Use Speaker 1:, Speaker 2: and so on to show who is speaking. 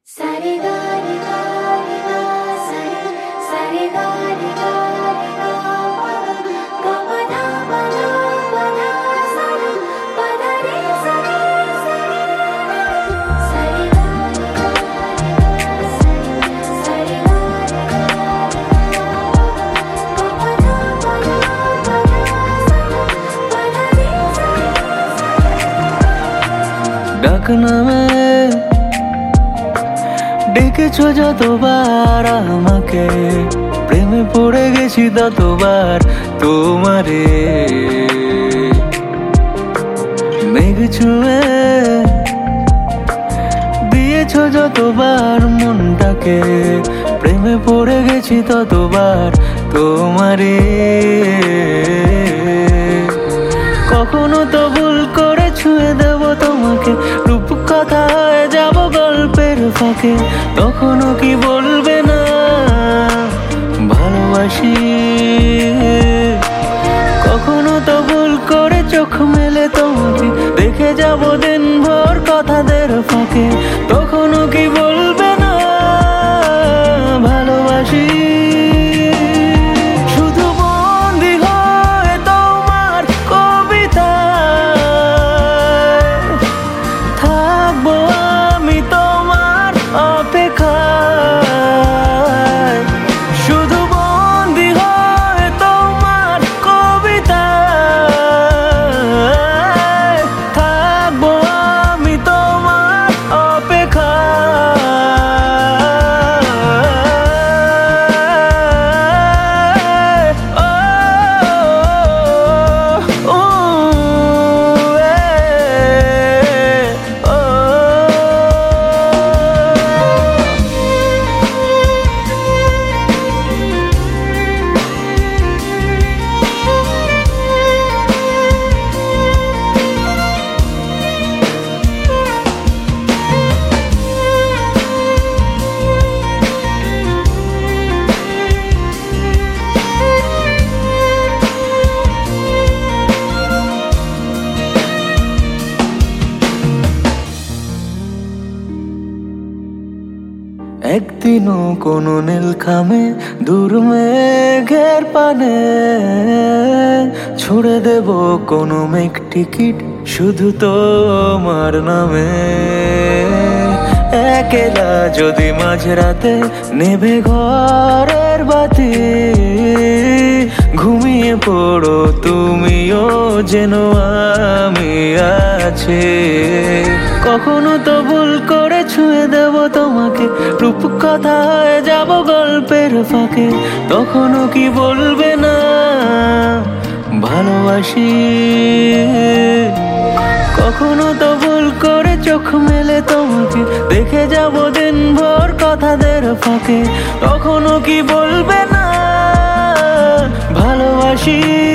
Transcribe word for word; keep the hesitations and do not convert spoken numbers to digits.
Speaker 1: Sari ga ri ga ri ga sari sari ga ri ga ri ga pa ga pa da pa da pa da sa da pa da re sa re sa re sari ga ri ga ri ga sari sari ga ri ga ri ga ga pa da pa da pa da sa da pa da re sa re
Speaker 2: ডাকনা में ডেকেছো যতবার আমাকে, প্রেমে পড়ে গেছি ততবার তোমারে। মেঘ ছুঁয়ে দিয়েছো যতবার মনটাকে, প্রেমে পড়ে গেছি ততবার তোমারে। কখনো তো ভুল করে ছুঁয়ে দেব তোমাকে, রূপকথা হয়ে যাব গল্পের ফাঁকে, তখনও কি বলবে না ভালোবাসি? কখনো তো ভুল করে চোখ মেলে তোমাকে দেখে যাব দিনভর কথাদের ফাঁকে, তখনও কি বলবে না ভালোবাসি? একদিনও কোনো নীলখামে দূর মেঘের পানে ছুড়ে দেব কোনো মেঘ টিকিট শুধু তোমার নামে। একেলা যদি মাঝরাতে নেভে ঘরের বাতি, ঘুমিয়ে পড়ো তুমিও যেন আমি আছি। কখনো তো ভুল করে ছুঁয়ে দেব তোমাকে, রূপকথা হয়ে যাব গল্পের ফাঁকে, তখনও কি বলবে না ভালোবাসি? কখনো তো ভুল করে চোখ মেলে তোমাকে দেখে যাব দিনভর কথাদের ফাঁকে, তখনও কি বলবে না ভালোবাসি?